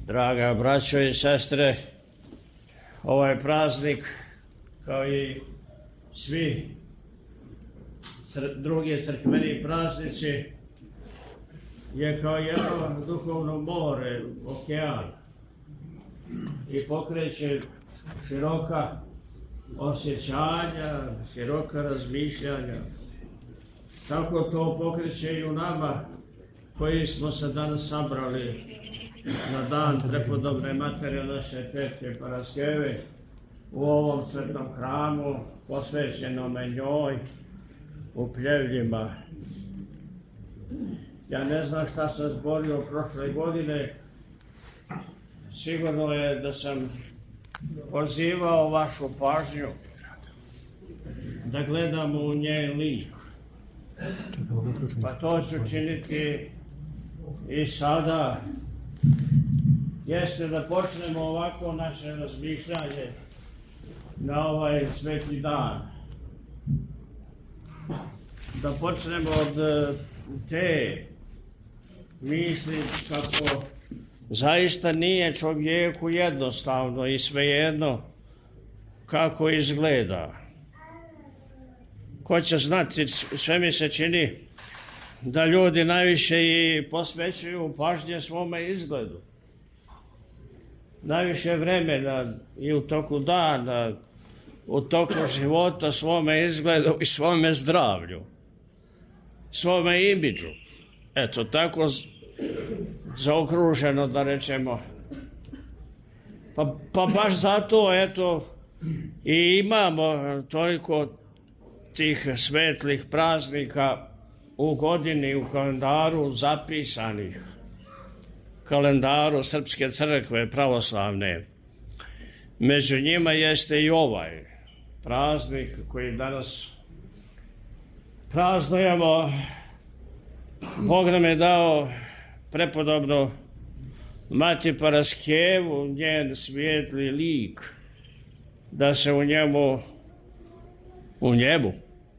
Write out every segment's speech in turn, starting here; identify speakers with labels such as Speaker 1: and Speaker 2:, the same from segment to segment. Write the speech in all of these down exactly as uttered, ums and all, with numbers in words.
Speaker 1: Draga braćo i sestre, ovaj praznik, kao i svi drugi crkveni praznici, je kao jedno duhovno more, okean, i pokreće široka osjećanja, široka razmišljanja. Tako to pokreće i u nama koji smo se danas sabrali na dan prepodobne Matere naše Tetke Paraskeve u ovom svetom hramu posvećenome njoj u Pljevljima. Ja ne znam šta sam zborio prošle godine. Sigurno je da sam pozivao vašu pažnju da gledamo u njen lik. Pa to ću činiti i sada. Jeste da počnemo ovako naše razmišljanje na ovaj sveti dan. Da počnemo od te misli kako zaista nije čovjeku jednostavno i svejedno kako izgleda. Ko će znati, sve mi se čini da ljudi najviše i posvećuju pažnje svome izgledu. Najviše vremena i u toku dana, u toku života svome izgledu i svome zdravlju, svome imidžu. Eto, tako zaokruženo da rečemo. Pa, pa baš zato, eto, i imamo toliko tih svetlih praznika u godini, u kalendaru zapisanih. Kalendaru Srpske crkve pravoslavne. Među njima jeste i ovaj praznik koji danas praznujemo. Bog nam je dao prepodobnu Mati Paraskevu, njen svijetli lik, da se u njemu, u njemu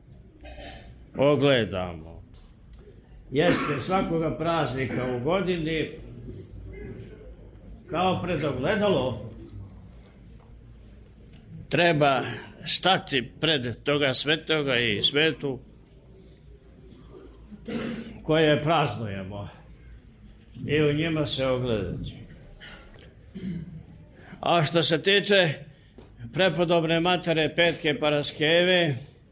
Speaker 1: ogledamo. Jeste svakoga praznika u godini kao pred ogledalo treba stati pred toga svetoga i svetu koje praznujemo i u njima se ogledati. A što se tiče prepodobne Matere Petke Paraskeve,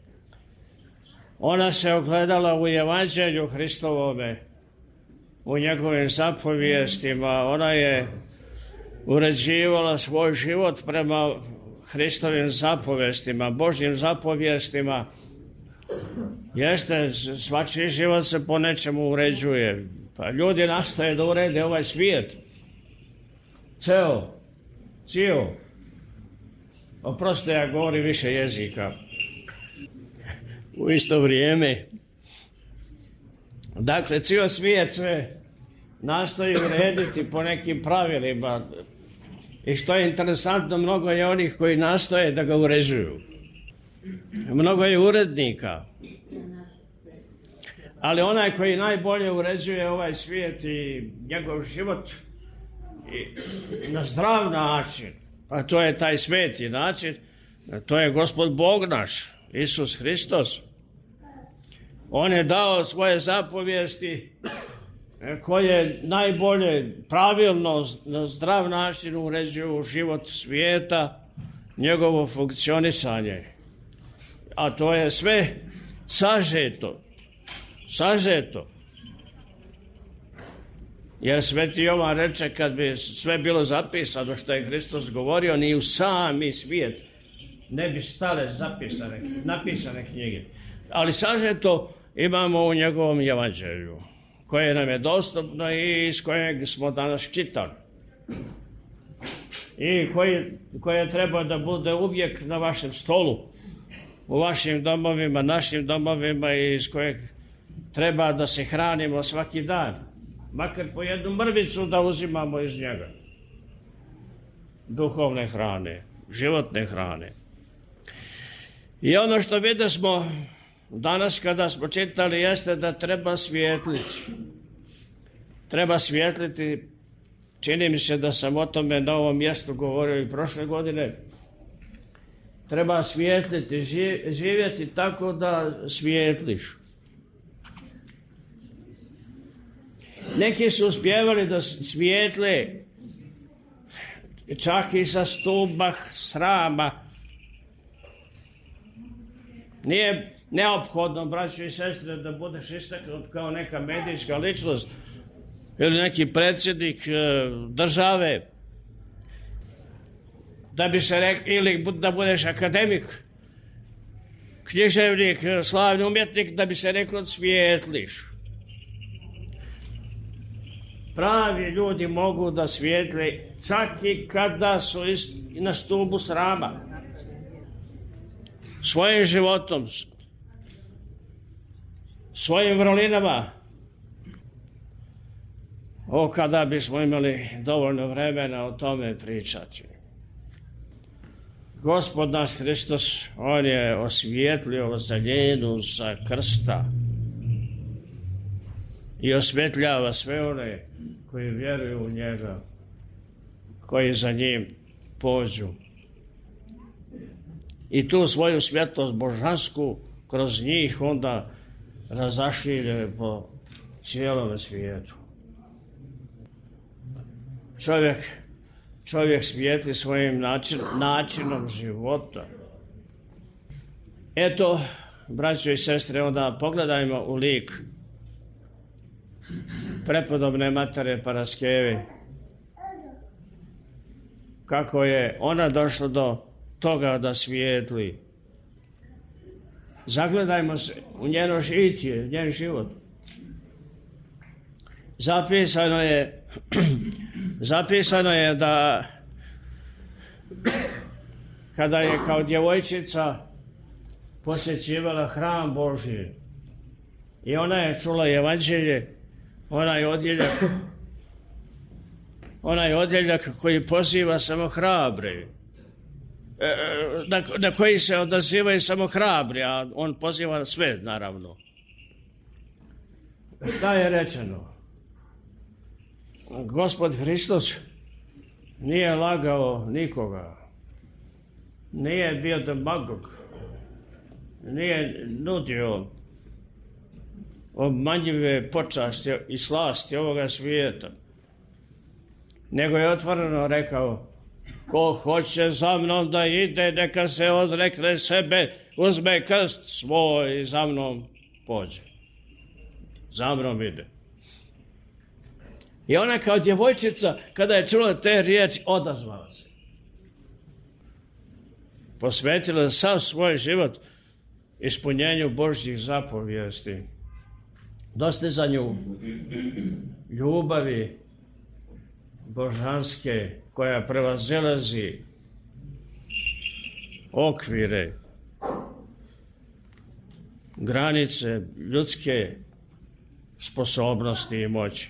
Speaker 1: ona se ogledala u Evanđelju Hristovome, u njegovim zapovijestima. Ona je uređivala svoj život prema Hristovim zapovjestima, Božjim zapovjestima. Jeste, svačiji život se po nečemu uređuje. Pa ljudi nastoje da urede ovaj svijet. Ceo, cijel. Oprostite, ja govorim više jezika. U isto vrijeme. Dakle, cijel svijet sve nastoji urediti po nekim pravilima. I što je interesantno, mnogo je onih koji nastoje da ga uređuju. Mnogo je urednika. Ali onaj koji najbolje uređuje ovaj svijet i njegov život i na zdrav način, a to je taj sveti način, to je Gospod Bog naš, Isus Hristos. On je dao svoje zapovijesti koje najbolje, pravilno, na zdrav način uređuju život svijeta, njegovo funkcionisanje. A to je sve sažeto. Sažeto. Jer sveti Jovan reče, kad bi sve bilo zapisano što je Hristos govorio, ni u sami svijet ne bi stale zapisane, napisane knjige. Ali sažeto imamo u njegovom Evanđelju, koje nam je dostupno i iz kojeg smo danas čitali. I koje, koje treba da bude uvijek na vašem stolu, u vašim domovima, našim domovima, i iz kojeg treba da se hranimo svaki dan. Makar po jednu mrvicu da uzimamo iz njega. Duhovne hrane, životne hrane. I ono što vidio smo danas kada smo čitali jeste da treba svijetliti. Treba svijetliti čini mi se da sam o tome na ovom mjestu govorio i prošle godine, treba svijetliti, živjeti tako da svijetliš. Neki su uspjevali da svijetle čak i sa stuba srama. Nije neophodno, braćo i sestre, da budeš istaknut kao neka medijska ličnost ili neki predsjednik države, da bi se rekao, ili da budeš akademik, književnik, slavni umjetnik, da bi se reklo svijetliš. Pravi ljudi mogu da svijetli čak i kada su na stubu srama. Svojim životom, svojim vrlinama. O, kada bismo imali dovoljno vremena o tome pričati. Gospod naš Hristos, on je osvijetlio zaljenu sa krsta i osvjetljava sve one koji vjeruju u njega, koji za njim pođu. I tu svoju svjetlost božansku kroz njih onda razašilje po cijelom svijetu. Čovjek, čovjek svijetli svojim način, načinom života. Eto, braćo i sestre, onda pogledajmo u lik prepodobne matere Paraskeve. Kako je ona došla do toga da svijetli. Zagledajmo se u njeno žitje, njen život. Zapisano je, zapisano je da kada je kao djevojčica posjećivala hram Božji i ona je čula evanđelje, onaj odjeljak, onaj odjeljak koji poziva samo hrabre, na, na koji se odazivaju samo hrabri, a on poziva sve, naravno. Šta je rečeno? Gospod Hristos nije lagao nikoga, nije bio demagog, nije nudio obmanjive počasti i slasti ovoga svijeta, nego je otvoreno rekao: ko hoće za mnom da ide, neka se odrekne sebe, uzme krst svoj i za mnom pođe. Za mnom ide. I ona kao djevojčica, kada je čula te riječi, odazvala se. Posvetila sav svoj život ispunjenju Božjih zapovijesti, dostizanju ljubavi božanske koja prevazilazi okvire, granice ljudske sposobnosti i moći.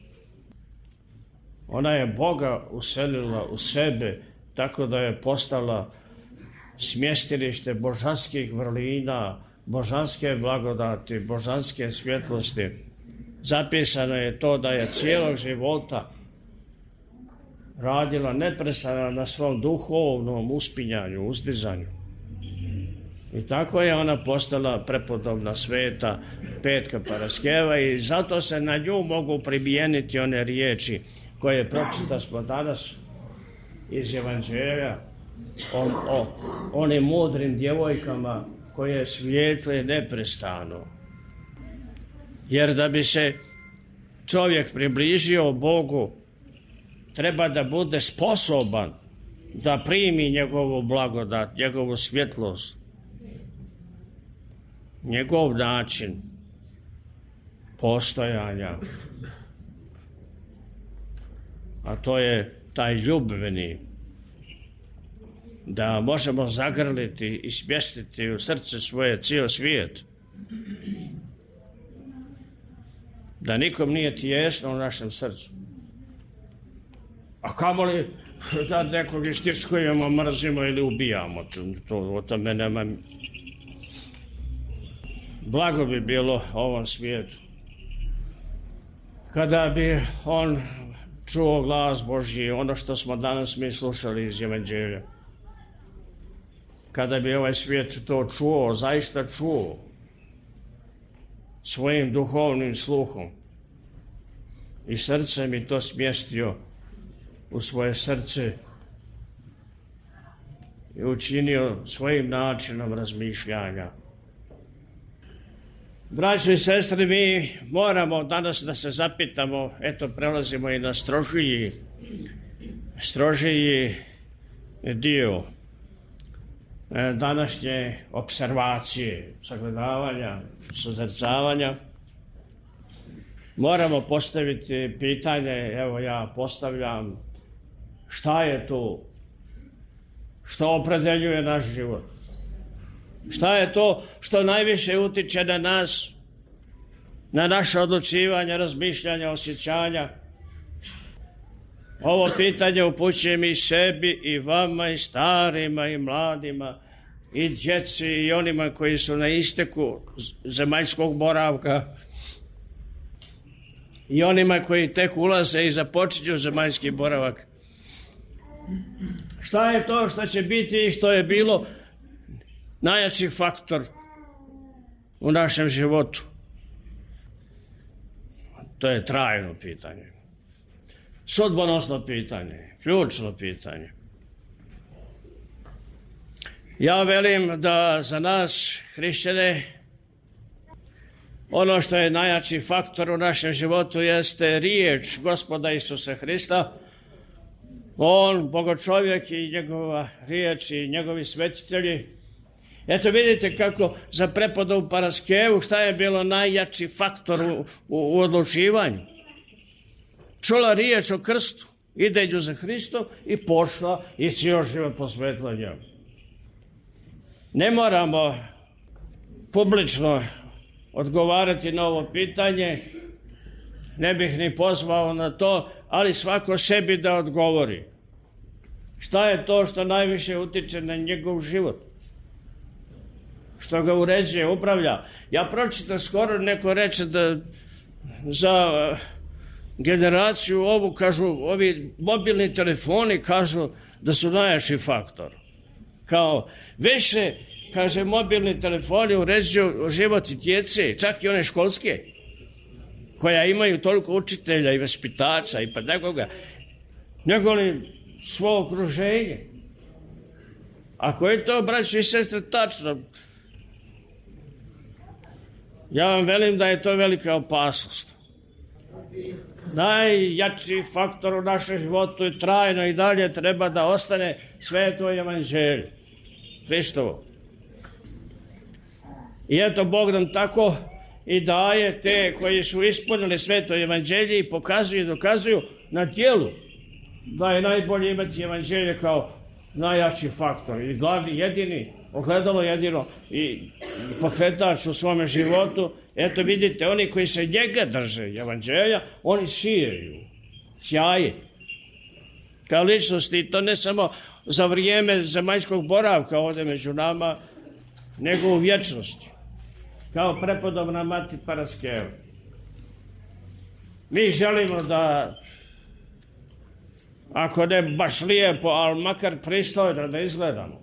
Speaker 1: Ona je Boga uselila u sebe tako da je postala smjestilište božanskih vrlina, božanske blagodati, božanske svjetlosti. Zapisano je to da je cijelog života radila neprestano na svom duhovnom uspinjanju, uzdizanju. I tako je ona postala prepodobna sveta Petka Paraskeva i zato se na nju mogu primijeniti one riječi koje pročita smo danas iz Evanđelja o, o onim mudrim djevojkama koje svijetle neprestano. Jer da bi se čovjek približio Bogu, treba da bude sposoban da primi njegovu blagodat, njegovu svjetlost, njegov način postojanja. A to je taj ljubveni, da možemo zagrliti i smjestiti u srce svoje cijel svijet. Da nikom nije tijesno u našem srcu. A kamoli da nekog istiskujemo, mrzimo ili ubijamo. To, o tome nema. Blago bi bilo ovom svijetu kada bi on čuo glas Božji, ono što smo danas mi slušali iz Evanđelja. Kada bi ovaj svijet to čuo, zaista čuo, svojim duhovnim sluhom i srcem i to smjestio u svoje srce i učinio svojim načinom razmišljanja. Braćo i sestre, mi moramo danas da se zapitamo, eto prelazimo i na strožiji, strožiji dio današnje observacije, sagledavanja, suzrcavanja. Moramo postaviti pitanje, evo ja postavljam, šta je to što opredeljuje naš život? Šta je to što najviše utiče na nas, na naše odlučivanja, razmišljanja, osjećanja? Ovo pitanje upućujem i sebi, i vama, i starima, i mladima, i djeci, i onima koji su na isteku zemaljskog boravka, i onima koji tek ulaze i započinju zemaljski boravak. Šta je to što će biti i što je bilo najjači faktor u našem životu? To je trajno pitanje, sudbonosno pitanje, ključno pitanje. Ja velim da za nas, hrišćane, ono što je najjači faktor u našem životu jeste riječ Gospoda Isusa Hrista. On, Bogočovjek i njegova riječ i njegovi svetitelji. Eto vidite kako za prepodovu Paraskevu šta je bilo najjači faktor u, u, u odlučivanju. Čula riječ o krstu, ideju za Hristom i pošla i cijel život posvetila njemu. Ne moramo publično odgovarati na ovo pitanje, ne bih ni pozvao na to, ali svako sebi da odgovori. Šta je to što najviše utiče na njegov život? Što ga uređuje, upravlja? Ja pročitam skoro, neko reče da za generaciju ovu, kažu, ovi mobilni telefoni kažu da su najjači faktor. Kao više, kaže, mobilni telefoni uređuju život i djece, čak i one školske, koja imaju toliko učitelja i vaspitača i pedagoga, nego li svo okruženje. Ako je to, braćo i sestre, tačno, ja vam velim da je to velika opasnost. Najjači faktor u našem životu je trajno i dalje treba da ostane sveto evanđelje, Hristovo. I eto, Bog nam tako i daje te koji su ispunili sveto evanđelje i pokazuju i dokazuju na djelu da je najbolje imati evanđelje kao najjači faktor i glavni, jedini, ogledalo jedino i pokretač u svome životu. Eto vidite, oni koji se njega drže evanđelja, oni sijeju, sjaje kao ličnosti, i to ne samo za vrijeme zemaljskog boravka ovdje među nama, nego u vječnosti, kao prepodobna mati Paraskeva. Mi želimo da, ako ne baš lijepo, ali makar pristojno da izgledamo,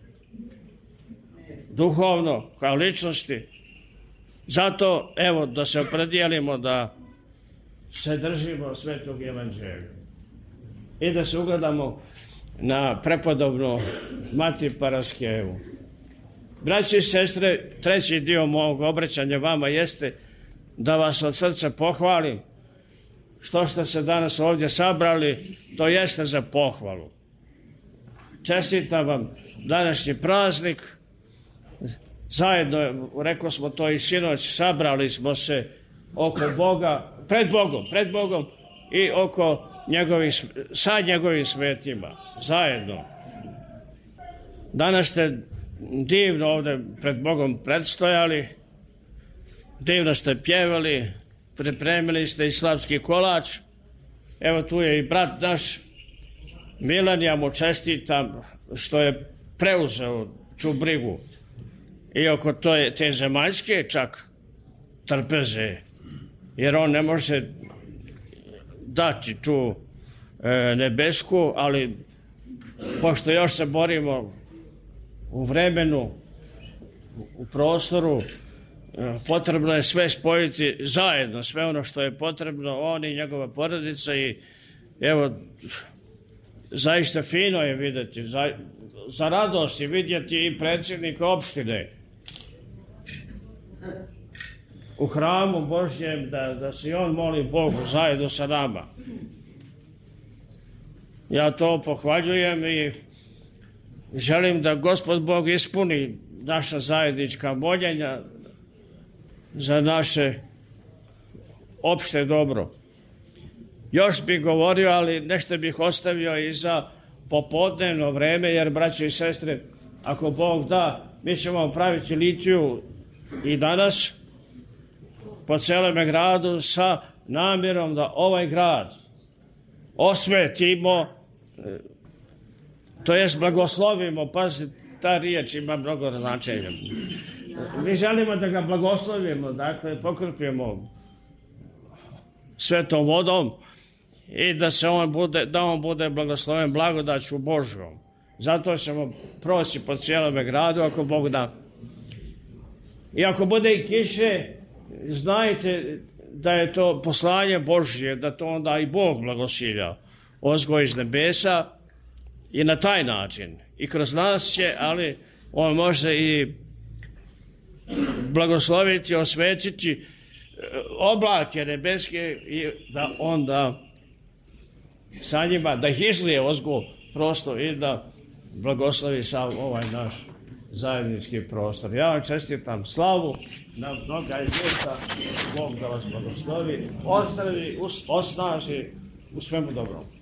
Speaker 1: duhovno, kao ličnosti. Zato, evo, da se opredijelimo da se držimo svetog evanđelja i da se ugledamo na prepodobnu mati Paraskevu. Braći i sestre, treći dio mog obraćanja vama jeste da vas od srca pohvalim što ste se danas ovdje sabrali, to jeste za pohvalu. Čestitam vam današnji praznik. Zajedno, rekao smo to i sinoć, sabrali smo se oko Boga, pred Bogom, pred Bogom i oko njegovih, sa njegovim svetima, zajedno. Danas ste divno ovdje pred Bogom predstojali, divno ste pjevali, pripremili ste i slavski kolač. Evo tu je i brat naš Milan, ja mu čestitam što je preuzeo tu brigu i oko to te zemaljske čak trpeze, jer on ne može dati tu e, nebesku, ali pošto još se borimo u vremenu, u prostoru, potrebno je sve spojiti zajedno, sve ono što je potrebno, on i njegova porodica. I evo, zaista fino je vidjeti, za, za radost je vidjeti i predsjednika opštine u hramu Božjem, da, da se i on moli Bogu zajedno sa nama. Ja to pohvaljujem i želim da Gospod Bog ispuni naša zajednička moljenja za naše opšte dobro. Još bih govorio, ali nešto bih ostavio i za popodnevno vreme, jer, braće i sestre, ako Bog da, mi ćemo praviti litiju i danas po celome gradu sa namjerom da ovaj grad osvetimo, to jest blagoslovimo. Pazite, ta riječ ima mnogo značenja. Mi želimo da ga blagoslovimo, dakle pokrpimo svetom vodom i da se on bude, da on bude blagosloven blagodaću Božjom. Zato ćemo proći po cijelome gradu ako Bog da. I ako bude i kiše, znajte da je to poslanje Božje, da to onda i Bog blagosilja ozgo iz nebesa i na taj način. I kroz nas će, ali on može i blagosloviti, osvetiti oblake nebeske i da onda sa njima, da ih izlije ozgo prostor i da blagoslovi sav ovaj naš zajednički prostor. Ja vam čestitam slavu na mnoga ljeta, Bog da vas blagoslovi, ozdravi, osnaži u svemu dobrom.